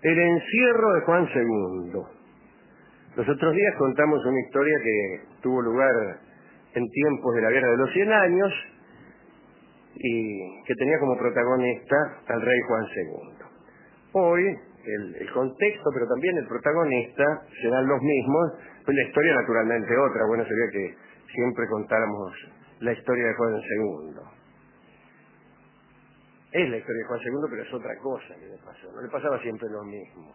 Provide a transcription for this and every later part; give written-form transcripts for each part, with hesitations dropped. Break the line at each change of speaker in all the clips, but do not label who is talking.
El encierro de Juan II. Los otros días contamos una historia que tuvo lugar en tiempos de la Guerra de los 100 Años y que tenía como protagonista al rey Juan II. Hoy el contexto, pero también el protagonista serán los mismos, pues la historia naturalmente otra. Bueno, sería que siempre contáramos la historia de Juan II. Es la historia de Juan II, pero es otra cosa que le pasó. No le pasaba siempre lo mismo,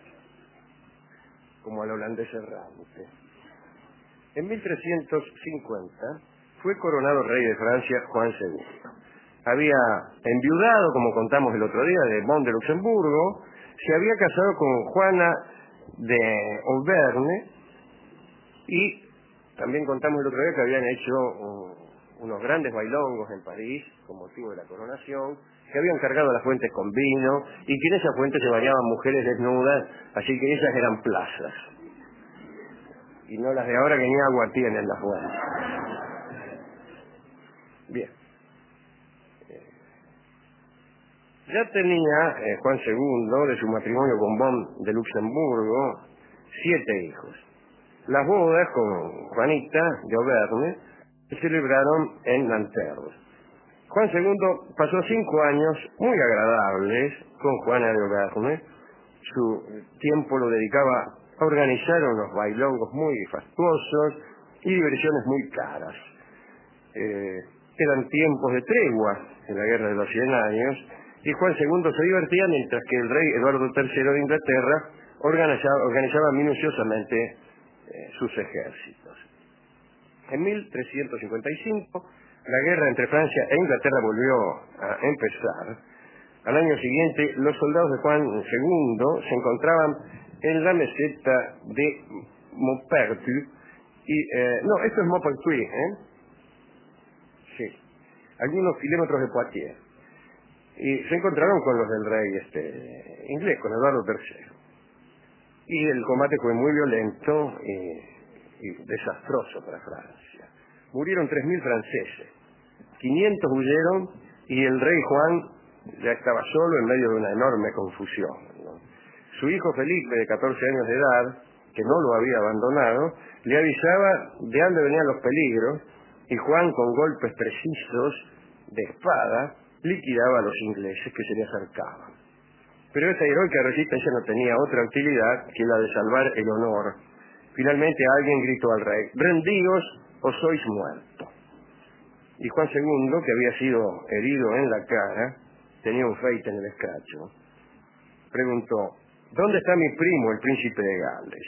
como al holandés errante. En 1350 fue coronado rey de Francia Juan II. Había enviudado, como contamos el otro día, de Bonn de Luxemburgo. Se había casado con Juana de Auvergne y también contamos el otro día que habían hecho unos grandes bailongos en París con motivo de la coronación, que habían cargado las fuentes con vino y que en esas fuentes se bañaban mujeres desnudas, así que esas eran plazas. Y no las de ahora que ni agua tienen las fuentes. Bien. Ya tenía Juan II, de su matrimonio con Bonn de Luxemburgo, 7 hijos. Las bodas con Juanita de Auvergne se celebraron en Nanterre. Juan II pasó 5 años muy agradables con Juana de Auvergne. Su tiempo lo dedicaba a organizar unos bailongos muy fastuosos y diversiones muy caras. Eran tiempos de tregua en la Guerra de los 100 Años y Juan II se divertía mientras que el rey Eduardo III de Inglaterra organizaba minuciosamente sus ejércitos. En 1355 la guerra entre Francia e Inglaterra volvió a empezar. Al año siguiente los soldados de Juan II se encontraban en la meseta de Maupertuis y no, esto es Maupertuis, sí, algunos kilómetros de Poitiers, y se encontraron con los del rey inglés, con Eduardo III. Y el combate fue muy violento y desastroso para Francia. Murieron 3.000 franceses, 500 huyeron y el rey Juan ya estaba solo en medio de una enorme confusión, ¿no? Su hijo Felipe, de 14 años de edad, que no lo había abandonado, le avisaba de dónde venían los peligros y Juan, con golpes precisos de espada, liquidaba a los ingleses que se le acercaban. Pero esta heroica resistencia no tenía otra utilidad que la de salvar el honor. Finalmente alguien gritó al rey: «Rendíos o sois muertos». Y Juan II, que había sido herido en la cara, tenía un feite en el escracho, preguntó: «¿Dónde está mi primo, el príncipe de Gales?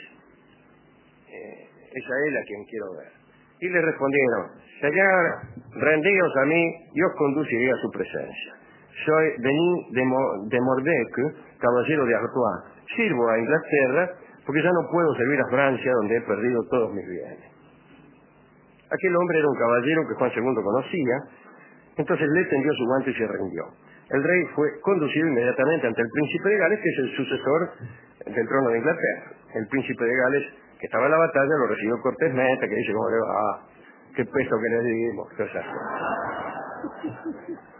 Es a él a quien quiero ver». Y le respondieron: «Señor, rendíos a mí y os conduciré a su presencia. Soy Denis de Mordecai, caballero de Artois. Sirvo a Inglaterra porque ya no puedo servir a Francia, donde he perdido todos mis bienes». Aquel hombre era un caballero que Juan II conocía, entonces le tendió su guante y se rindió. El rey fue conducido inmediatamente ante el príncipe de Gales, que es el sucesor del trono de Inglaterra. El príncipe de Gales, que estaba en la batalla, lo recibió cortésmente, que dice: «¿Cómo le va? Qué peso que le dimos», todas esas cosas.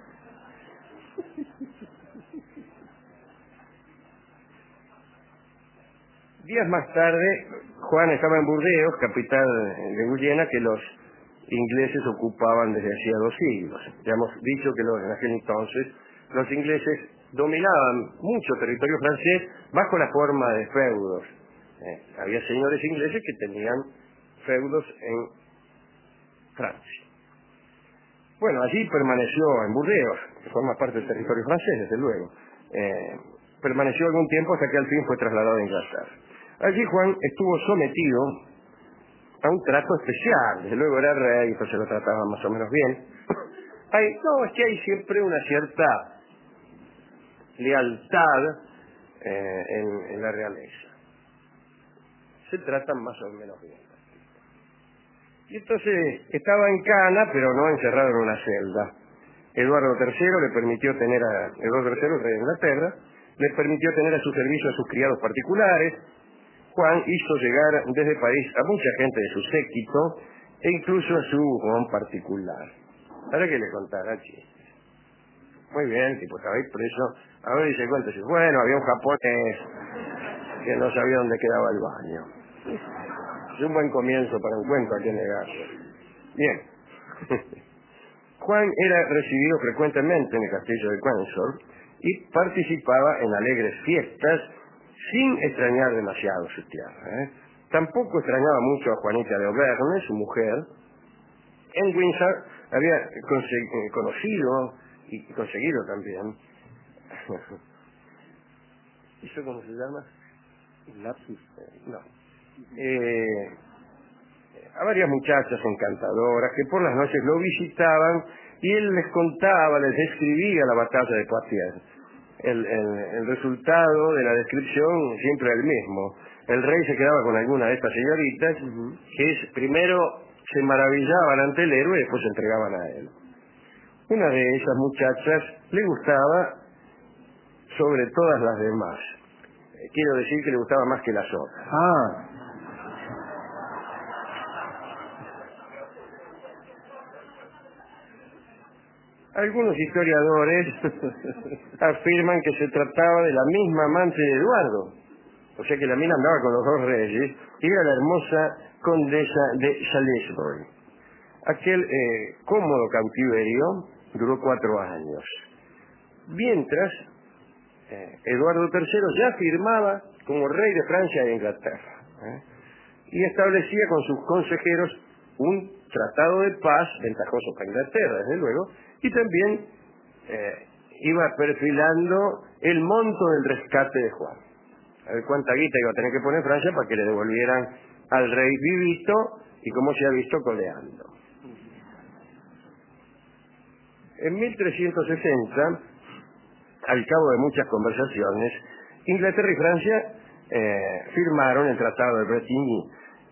Días más tarde, Juan estaba en Burdeos, capital de Guyena, que los ingleses ocupaban desde hacía 2 siglos. Ya hemos dicho que en aquel entonces los ingleses dominaban mucho territorio francés bajo la forma de feudos. Había señores ingleses que tenían feudos en Francia. Bueno, allí permaneció en Burdeos, que forma parte del territorio francés, desde luego. Permaneció algún tiempo hasta que al fin fue trasladado a Inglaterra. Allí Juan estuvo sometido a un trato especial. Desde luego era rey, entonces lo trataban más o menos bien. Es que hay siempre una cierta lealtad en la realeza. Se tratan más o menos bien. Y entonces estaba en cana, pero no encerrado en una celda. Eduardo III le permitió tener Eduardo III, el rey de Inglaterra, le permitió tener a su servicio a sus criados particulares. Juan hizo llegar desde París a mucha gente de su séquito e incluso a su Juan particular. ¿Para qué le contara chistes? Muy bien, tipo, estabais preso. A ver, dice, cuéntese. Bueno, había un japonés que no sabía dónde quedaba el baño. Es un buen comienzo para un cuento, a que negarlo. Bien. Juan era recibido frecuentemente en el castillo de Windsor y participaba en alegres fiestas sin extrañar demasiado su tierra. Tampoco extrañaba mucho a Juanita de Auvergne, su mujer. En Windsor había conocido y conseguido también. ¿Eso cómo se llama? Lapsus. No. A varias muchachas encantadoras que por las noches lo visitaban y él les contaba, les describía la batalla de Poitiers. El resultado de la descripción siempre era el mismo. El rey se quedaba con alguna de estas señoritas que primero se maravillaban ante el héroe y después se entregaban a él. Una de esas muchachas le gustaba sobre todas las demás. Quiero decir que le gustaba más que las otras. Algunos historiadores afirman que se trataba de la misma amante de Eduardo. O sea que la mina andaba con los dos reyes y era la hermosa condesa de Salisbury. Aquel cómodo cautiverio duró 4 años. Mientras, Eduardo III ya firmaba como rey de Francia e Inglaterra. Y establecía con sus consejeros un tratado de paz ventajoso para Inglaterra, desde luego, y también iba perfilando el monto del rescate de Juan. A ver cuánta guita iba a tener que poner Francia para que le devolvieran al rey vivito y, como se ha visto, coleando. En 1360, al cabo de muchas conversaciones, Inglaterra y Francia firmaron el Tratado de Bretigny.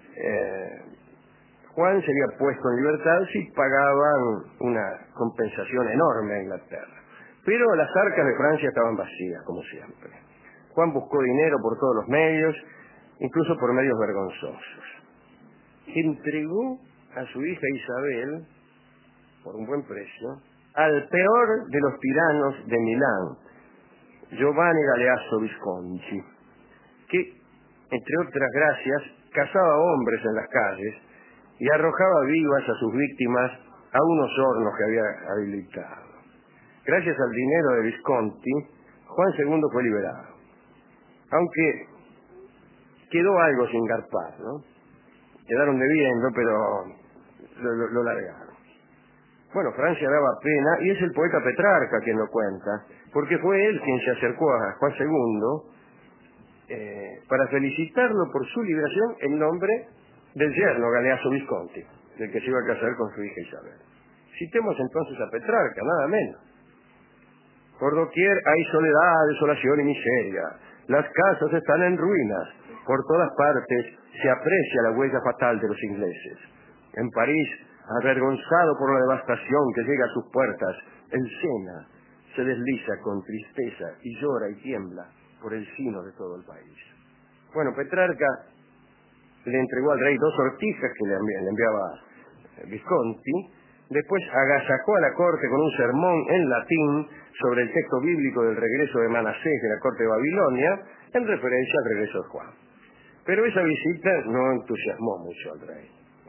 Juan sería puesto en libertad si pagaban una compensación enorme a Inglaterra. Pero las arcas de Francia estaban vacías, como siempre. Juan buscó dinero por todos los medios, incluso por medios vergonzosos. Entregó a su hija Isabel, por un buen precio, al peor de los tiranos de Milán, Giovanni Galeazzo Visconti, que, entre otras gracias, cazaba hombres en las calles y arrojaba vivas a sus víctimas a unos hornos que había habilitado. Gracias al dinero de Visconti, Juan II fue liberado, aunque quedó algo sin garpar, ¿no? Quedaron debiendo, pero lo largaron. Bueno, Francia daba pena, y es el poeta Petrarca quien lo cuenta, porque fue él quien se acercó a Juan II para felicitarlo por su liberación en nombre del yerno Galeazzo Visconti, del que se iba a casar con su hija Isabel. Citemos entonces a Petrarca, nada menos. Por doquier hay soledad, desolación y miseria. Las casas están en ruinas. Por todas partes se aprecia la huella fatal de los ingleses. En París, avergonzado por la devastación que llega a sus puertas, el Sena se desliza con tristeza y llora y tiembla por el sino de todo el país. Bueno, Petrarca le entregó al rey 2 sortijas que le enviaba Visconti. Después agasajó a la corte con un sermón en latín sobre el texto bíblico del regreso de Manasés de la corte de Babilonia, en referencia al regreso de Juan. Pero esa visita no entusiasmó mucho al rey.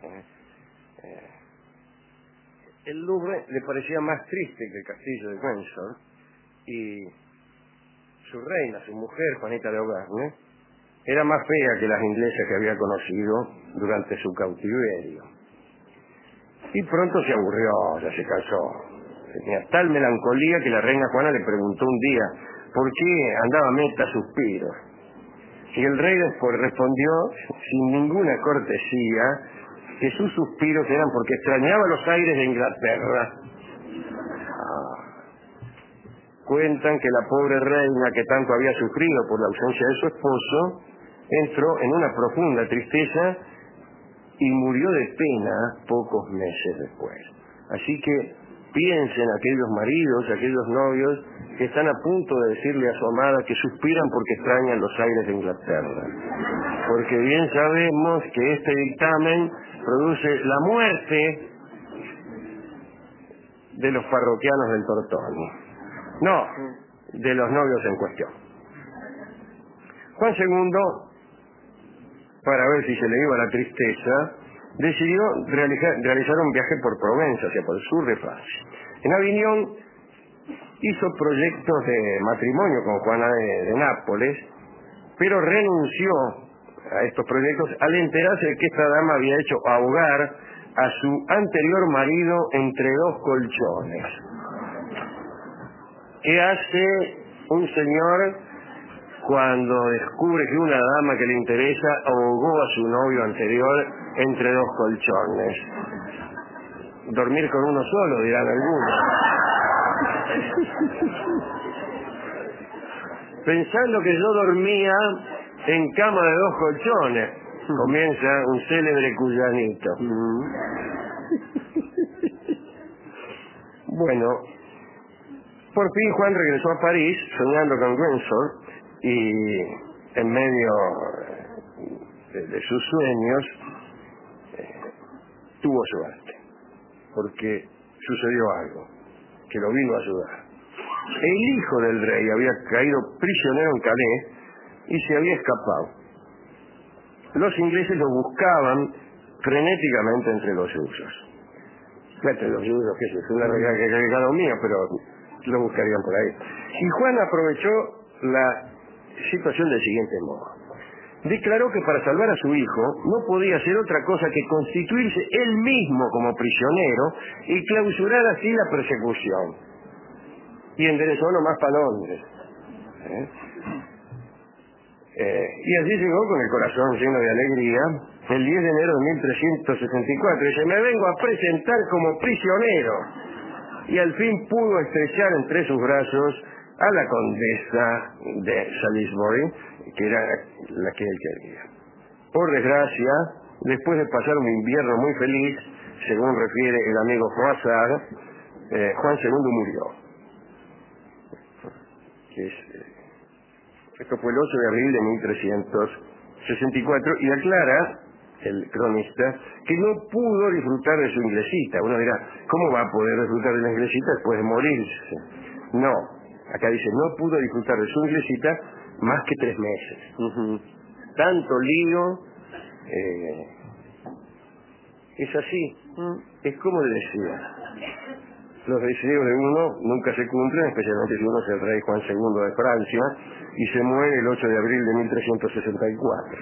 El Louvre le parecía más triste que el castillo de Windsor, y su reina, su mujer, Juanita de Auvergne, era más fea que las inglesas que había conocido durante su cautiverio. Y pronto se aburrió, ya se cansó. Tenía tal melancolía que la reina Juana le preguntó un día por qué andaba meta suspiros. Y el rey después respondió, sin ninguna cortesía, que sus suspiros eran porque extrañaba los aires de Inglaterra. Cuentan que la pobre reina, que tanto había sufrido por la ausencia de su esposo, entró en una profunda tristeza y murió de pena pocos meses después. Así que piensen aquellos maridos, aquellos novios que están a punto de decirle a su amada que suspiran porque extrañan los aires de Inglaterra. Porque bien sabemos que este dictamen produce la muerte de los parroquianos del Tortoni. No, de los novios en cuestión. Juan II, para ver si se le iba la tristeza, decidió realizar un viaje por Provenza, hacia por el sur de Francia. En Aviñón hizo proyectos de matrimonio con Juana de Nápoles, pero renunció a estos proyectos al enterarse de que esta dama había hecho ahogar a su anterior marido entre dos colchones. ¿Qué hace un señor cuando descubre que una dama que le interesa ahogó a su novio anterior entre dos colchones? Dormir con uno solo, dirán algunos. Pensando que yo dormía en cama de dos colchones, comienza un célebre cuyanito. Bueno, por fin Juan regresó a París soñando con Windsor y en medio de sus sueños tuvo suerte, porque sucedió algo que lo vino a ayudar. El hijo del rey había caído prisionero en Calais y se había escapado. Los ingleses lo buscaban frenéticamente entre los suyos. Entre los suyos, que es una regalo mío, pero lo buscarían por ahí. Y Juan aprovechó la situación del siguiente modo. Declaró que para salvar a su hijo no podía hacer otra cosa que constituirse él mismo como prisionero y clausurar así la persecución. Y enderezó nomás para Londres. Y así llegó con el corazón lleno de alegría el 10 de enero de 1364. Dice, me vengo a presentar como prisionero. Y al fin pudo estrechar entre sus brazos a la condesa de Salisbury, que era la que él quería. Por desgracia, después de pasar un invierno muy feliz, según refiere el amigo Froissart, Juan II murió. Esto fue el 8 de abril de 1364 y aclara el cronista que no pudo disfrutar de su inglesita. Uno dirá, ¿cómo va a poder disfrutar de la inglesita después de morirse? No, acá dice, no pudo disfrutar de su inglesita más que 3 meses. Tanto lío, es así, es como le decía. Los deseos de uno nunca se cumplen, especialmente si uno es el rey Juan II de Francia y se muere el 8 de abril de 1364.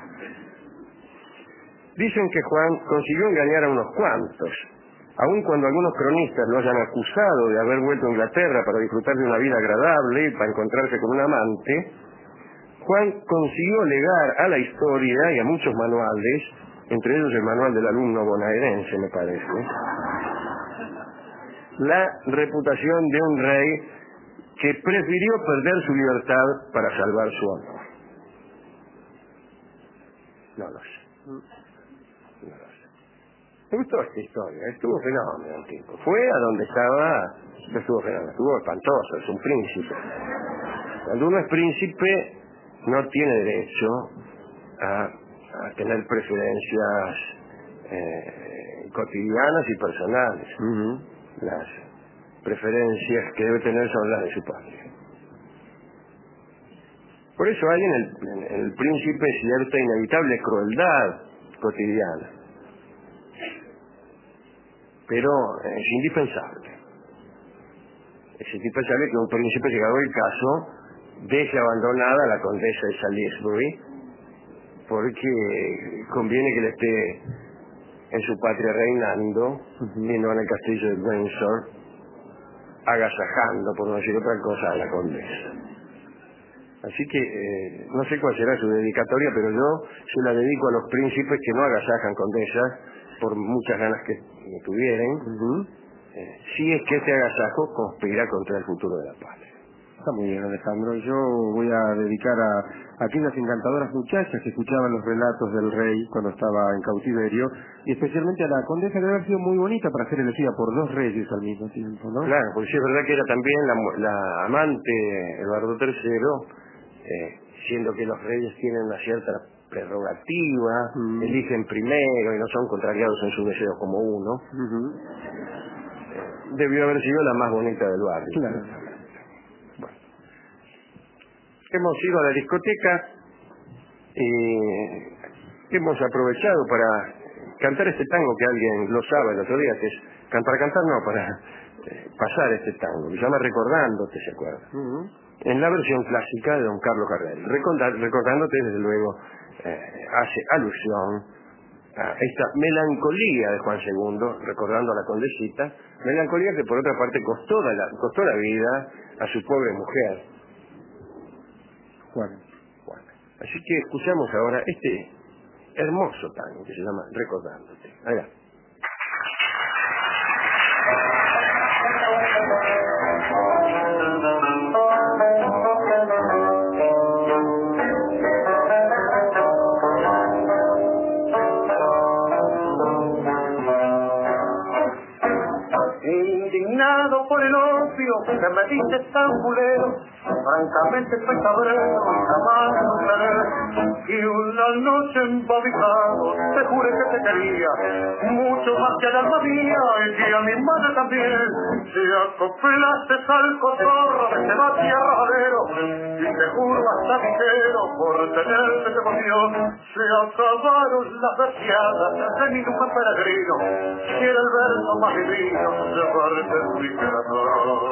Dicen que Juan consiguió engañar a unos cuantos, aun cuando algunos cronistas lo hayan acusado de haber vuelto a Inglaterra para disfrutar de una vida agradable y para encontrarse con un amante. Juan consiguió legar a la historia y a muchos manuales, entre ellos el manual del alumno bonaerense, me parece, la reputación de un rey que prefirió perder su libertad para salvar su honor. No lo sé. Me gustó esta historia, estuvo fenómeno el tipo. Fue a donde estaba, estuvo fenómeno, estuvo espantoso, es un príncipe. Cuando uno es príncipe, no tiene derecho a tener preferencias cotidianas y personales. Las preferencias que debe tener son las de su patria. Por eso hay en el príncipe cierta inevitable crueldad cotidiana. Pero es indispensable. Es indispensable que un príncipe, llegado el caso, deje abandonada a la condesa de Salisbury, porque conviene que le esté en su patria reinando y no en el castillo de Windsor agasajando, por no decir otra cosa, a la condesa. Así que no sé cuál será su dedicatoria, pero yo se la dedico a los príncipes que no agasajan condesas por muchas ganas que tuvieran, si es que este agasajo conspira contra el futuro de la patria.
Está muy bien, Alejandro. Yo voy a dedicar a aquellas encantadoras muchachas que escuchaban los relatos del rey cuando estaba en cautiverio, y especialmente a la condesa, que debe haber sido muy bonita para ser elegida por 2 reyes al mismo tiempo, ¿no?
Claro, porque sí es verdad que era también la amante Eduardo III, siendo que los reyes tienen una cierta prerrogativa, eligen primero y no son contrariados en sus deseos como uno. Debió haber sido la más bonita del barrio.
Claro.
Bueno. Hemos ido a la discoteca hemos aprovechado para cantar este tango que alguien lo sabe el otro día, que es para cantar no, para pasar este tango, que se llama Recordándote, ¿se acuerda? En la versión clásica de don Carlos Gardel. Recordándote, desde luego, hace alusión a esta melancolía de Juan II, recordando a la condesita, melancolía que por otra parte costó la vida a su pobre mujer, Juana. Así que escuchamos ahora este hermoso tango que se llama Recordándote. Allá.
Indignado por el odio que me dices tan culero, francamente estoy cabrero, jamás superé. Y una noche embobicado te juré que te quería, mucho más que al alma mía y que a mi madre también. Si acoplaste al cotorro de este tierradero, y te juro hasta ligero por tenerte de emoción, se acabaron las verseadas de mi lujo peregrino, si era el verso más divino de parte de mi corazón.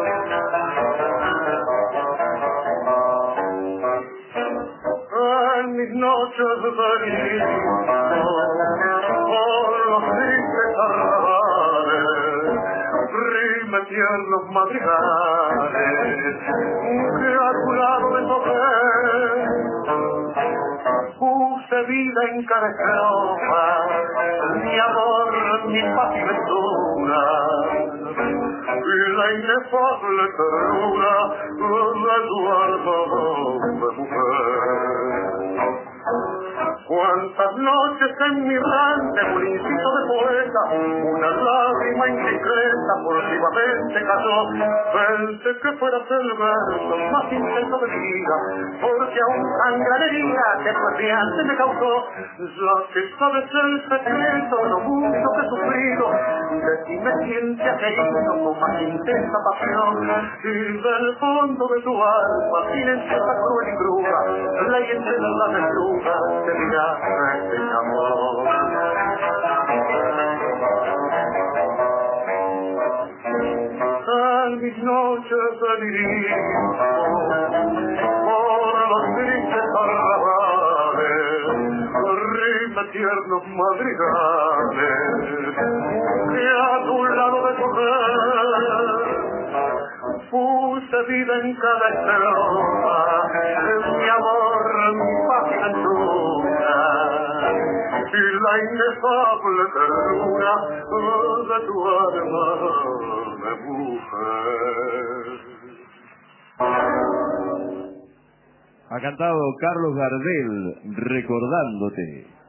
En mis noches de delirio, por los tristes arrabales, rime tiernos madrigales, que a tu lado me toqué, puse vida en cada estrofa, mi amor, mi paz y ventura, y la inefable ternura de tu alma de mujer. Cuántas noches en mi errante municipio de poeta, una lágrima indiscreta furtivamente cayó. Pensé que fueras el verso más intenso de mi vida, porque aún sangra la herida que tu espiante me causó. Ya que sabes el secreto, lo mucho que he sufrido, de ti me sientes herido con más intensa pasión, y del fondo de tu alma silenciosa, cruel y cruda, la enciende la desnuda de mi este amor. En mis noches de lirismo, por los tristes arrabales, rime tiernos madrigales, que a tu lado de correr puse vida en cada estrofa, mi amor, mi paz y ventura, y la inefable ternura de tu alma de mujer.
Ha cantado Carlos Gardel, Recordándote.